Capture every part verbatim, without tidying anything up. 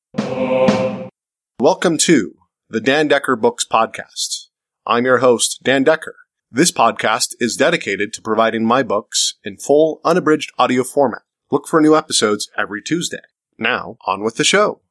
Welcome to the Dan Decker Books Podcast. I'm your host, Dan Decker. This podcast is dedicated to providing my books in full, unabridged audio format. Look for new episodes every Tuesday. Now, on with the show.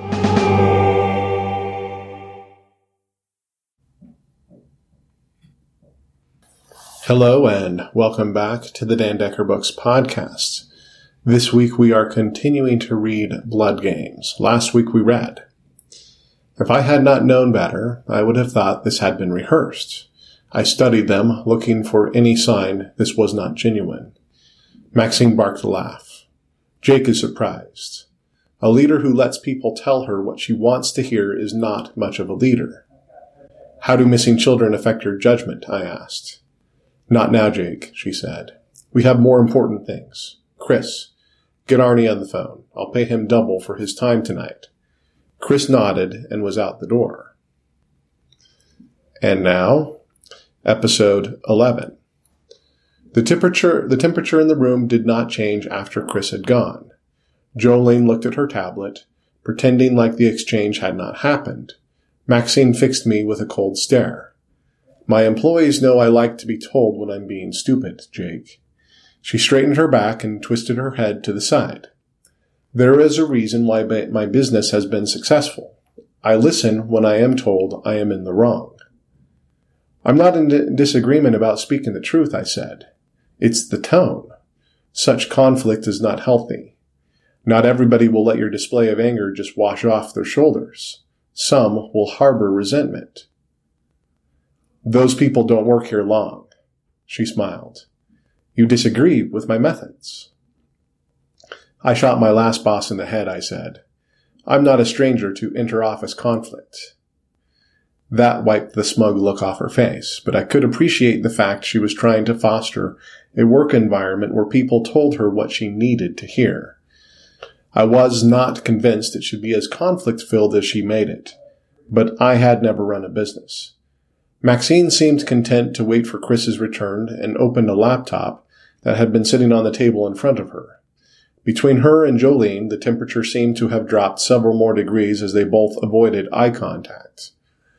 Hello and welcome back to the Dan Decker Books Podcast. This week we are continuing to read Blood Games. Last week we read. If I had not known better, I would have thought this had been rehearsed. I studied them, looking for any sign this was not genuine. Maxine barked a laugh. Jake is surprised. A leader who lets people tell her what she wants to hear is not much of a leader. How do missing children affect your judgment? I asked. Not now, Jake, she said. We have more important things. Chris, get Arnie on the phone. I'll pay him double for his time tonight. Chris nodded and was out the door. And now, episode eleven. The temperature, the temperature in the room did not change after Chris had gone. Jolene looked at her tablet, pretending like the exchange had not happened. Maxine fixed me with a cold stare. My employees know I like to be told when I'm being stupid, Jake. She straightened her back and twisted her head to the side. There is a reason why my business has been successful. I listen when I am told I am in the wrong. I'm not in disagreement about speaking the truth, I said. It's the tone. Such conflict is not healthy. Not everybody will let your display of anger just wash off their shoulders. Some will harbor resentment. Those people don't work here long. She smiled. You disagree with my methods. I shot my last boss in the head, I said. I'm not a stranger to inter-office conflict. That wiped the smug look off her face, but I could appreciate the fact she was trying to foster a work environment where people told her what she needed to hear. I was not convinced it should be as conflict-filled as she made it, but I had never run a business. Maxine seemed content to wait for Chris's return and opened a laptop that had been sitting on the table in front of her. Between her and Jolene, the temperature seemed to have dropped several more degrees as they both avoided eye contact.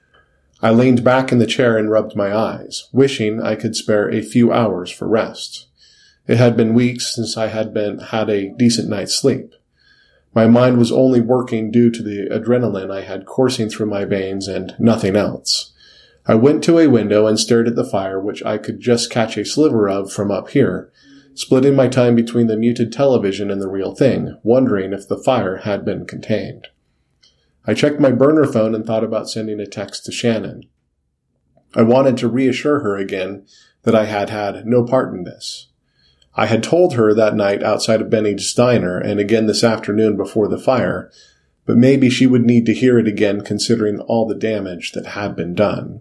I leaned back in the chair and rubbed my eyes, wishing I could spare a few hours for rest. It had been weeks since I had been had a decent night's sleep. My mind was only working due to the adrenaline I had coursing through my veins and nothing else. I went to a window and stared at the fire, which I could just catch a sliver of from up here, splitting my time between the muted television and the real thing, wondering if the fire had been contained. I checked my burner phone and thought about sending a text to Shannon. I wanted to reassure her again that I had had no part in this. I had told her that night outside of Benny's diner and again this afternoon before the fire, but maybe she would need to hear it again considering all the damage that had been done.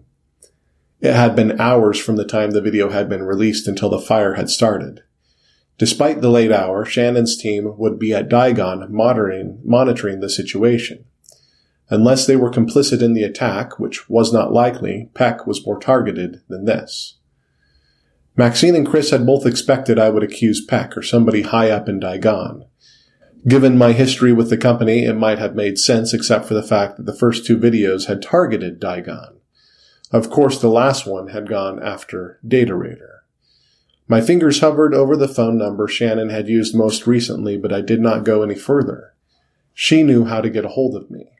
It had been hours from the time the video had been released until the fire had started. Despite the late hour, Shannon's team would be at Digon monitoring, monitoring the situation. Unless they were complicit in the attack, which was not likely, Peck was more targeted than this. Maxine and Chris had both expected I would accuse Peck or somebody high up in Digon. Given my history with the company, it might have made sense except for the fact that the first two videos had targeted Digon. Of course, the last one had gone after Data Raider. My fingers hovered over the phone number Shannon had used most recently, but I did not go any further. She knew how to get a hold of me.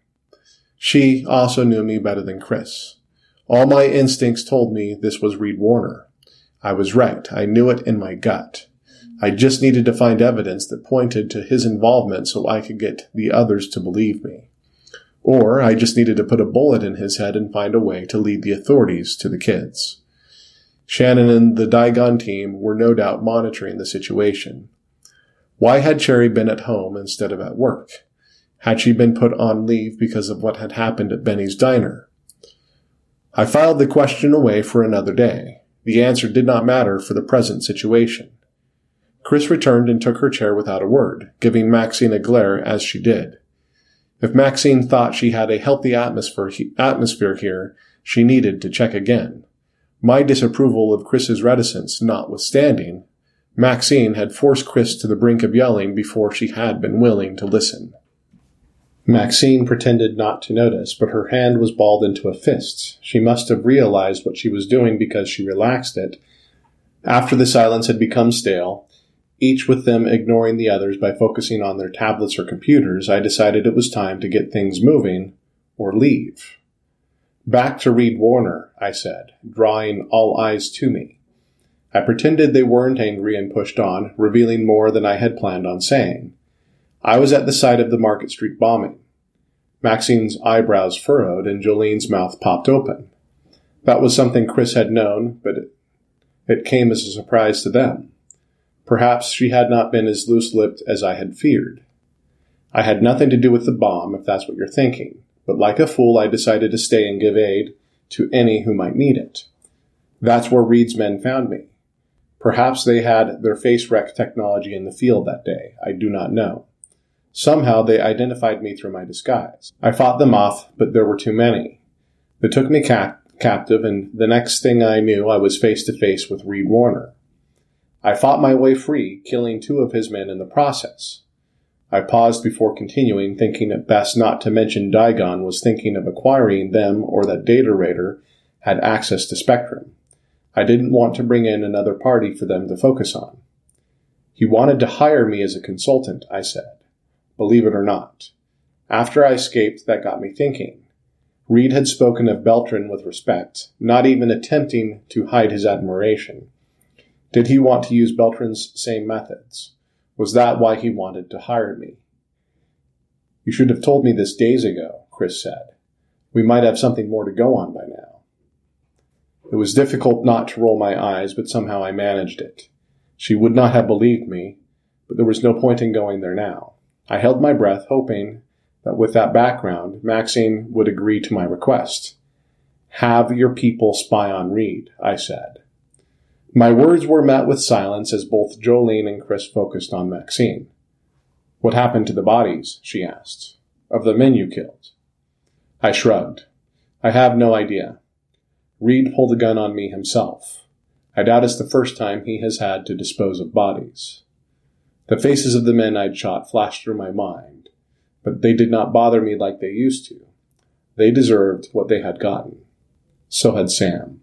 She also knew me better than Chris. All my instincts told me this was Reed Warner. I was right. I knew it in my gut. I just needed to find evidence that pointed to his involvement so I could get the others to believe me. Or I just needed to put a bullet in his head and find a way to lead the authorities to the kids. Shannon and the Digon team were no doubt monitoring the situation. Why had Cherry been at home instead of at work? Had she been put on leave because of what had happened at Benny's diner? I filed the question away for another day. The answer did not matter for the present situation. Chris returned and took her chair without a word, giving Maxine a glare as she did. If Maxine thought she had a healthy atmosphere, atmosphere here, she needed to check again. My disapproval of Chris's reticence notwithstanding, Maxine had forced Chris to the brink of yelling before she had been willing to listen. Maxine pretended not to notice, but her hand was balled into a fist. She must have realized what she was doing because she relaxed it. After the silence had become stale, each with them ignoring the others by focusing on their tablets or computers, I decided it was time to get things moving or leave. "Back to Reed Warner," I said, drawing all eyes to me. I pretended they weren't angry and pushed on, revealing more than I had planned on saying. I was at the site of the Market Street bombing. Maxine's eyebrows furrowed and Jolene's mouth popped open. That was something Chris had known, but it, it came as a surprise to them. Perhaps she had not been as loose-lipped as I had feared. I had nothing to do with the bomb, if that's what you're thinking, but like a fool I decided to stay and give aid to any who might need it. That's where Reed's men found me. Perhaps they had their face rec technology in the field that day. I do not know. Somehow they identified me through my disguise. I fought them off, but there were too many. They took me cap- captive, and the next thing I knew, I was face to face with Reed Warner. I fought my way free, killing two of his men in the process. I paused before continuing, thinking it best not to mention Digon was thinking of acquiring them or that Data Raider had access to Spectrum. I didn't want to bring in another party for them to focus on. He wanted to hire me as a consultant, I said. Believe it or not. After I escaped, that got me thinking. Reed had spoken of Beltran with respect, not even attempting to hide his admiration. Did he want to use Beltran's same methods? Was that why he wanted to hire me? "You should have told me this days ago," Chris said. "We might have something more to go on by now." It was difficult not to roll my eyes, but somehow I managed it. She would not have believed me, but there was no point in going there now. I held my breath, hoping that with that background, Maxine would agree to my request. "Have your people spy on Reed," I said. My words were met with silence as both Jolene and Chris focused on Maxine. "What happened to the bodies?" she asked. "Of the men you killed?" I shrugged. "I have no idea. Reed pulled a gun on me himself. I doubt it's the first time he has had to dispose of bodies." The faces of the men I'd shot flashed through my mind, but they did not bother me like they used to. They deserved what they had gotten. So had Sam.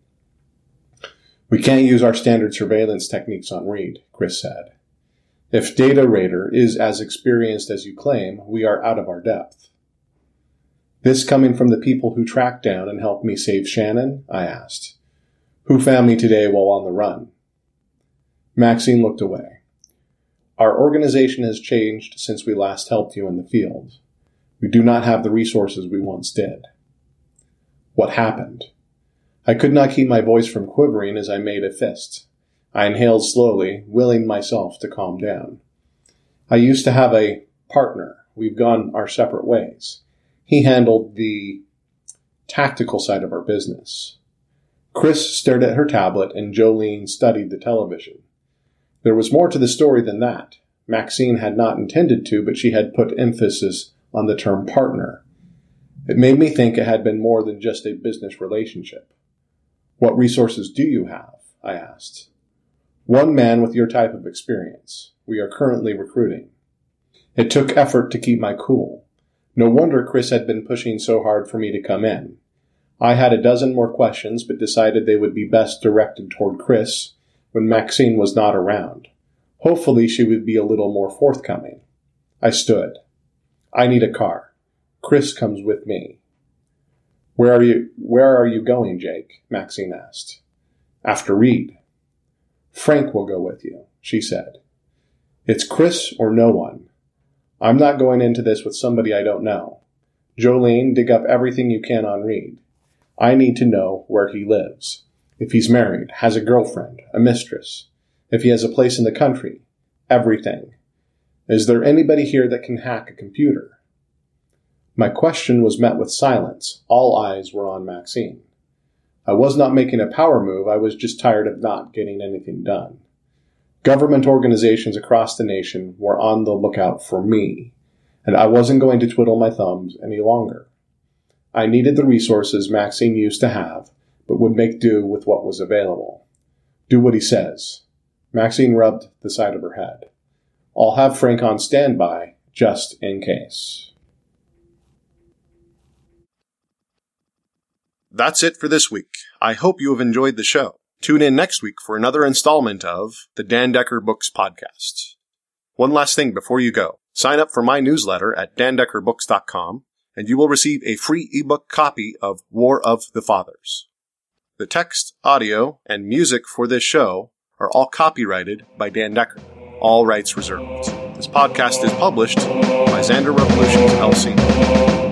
"We can't use our standard surveillance techniques on Reed," Chris said. "If Data Raider is as experienced as you claim, we are out of our depth." "This coming from the people who tracked down and helped me save Shannon?" I asked. "Who found me today while on the run?" Maxine looked away. "Our organization has changed since we last helped you in the field. We do not have the resources we once did." What happened? I could not keep my voice from quivering as I made a fist. I inhaled slowly, willing myself to calm down. "I used to have a partner. We've gone our separate ways. He handled the tactical side of our business." Chris stared at her tablet and Jolene studied the television. There was more to the story than that. Maxine had not intended to, but she had put emphasis on the term partner. It made me think it had been more than just a business relationship. "What resources do you have?" I asked. "One man with your type of experience. We are currently recruiting." It took effort to keep my cool. No wonder Chris had been pushing so hard for me to come in. I had a dozen more questions, but decided they would be best directed toward Chris when Maxine was not around. Hopefully she would be a little more forthcoming. I stood. "I need a car. Chris comes with me." Where are you, where are you going, Jake?" Maxine asked. "After Reed." "Frank will go with you," she said. "It's Chris or no one. I'm not going into this with somebody I don't know. Jolene, dig up everything you can on Reed. I need to know where he lives. If he's married, has a girlfriend, a mistress. If he has a place in the country. Everything. Is there anybody here that can hack a computer?" My question was met with silence. All eyes were on Maxine. I was not making a power move. I was just tired of not getting anything done. Government organizations across the nation were on the lookout for me, and I wasn't going to twiddle my thumbs any longer. I needed the resources Maxine used to have, but would make do with what was available. "Do what he says." Maxine rubbed the side of her head. "I'll have Frank on standby, just in case." That's it for this week. I hope you have enjoyed the show. Tune in next week for another installment of the Dan Decker Books Podcast. One last thing before you go. Sign up for my newsletter at dan decker books dot com, and you will receive a free ebook copy of War of the Fathers. The text, audio, and music for this show are all copyrighted by Dan Decker. All rights reserved. This podcast is published by Xander Revolutions, L C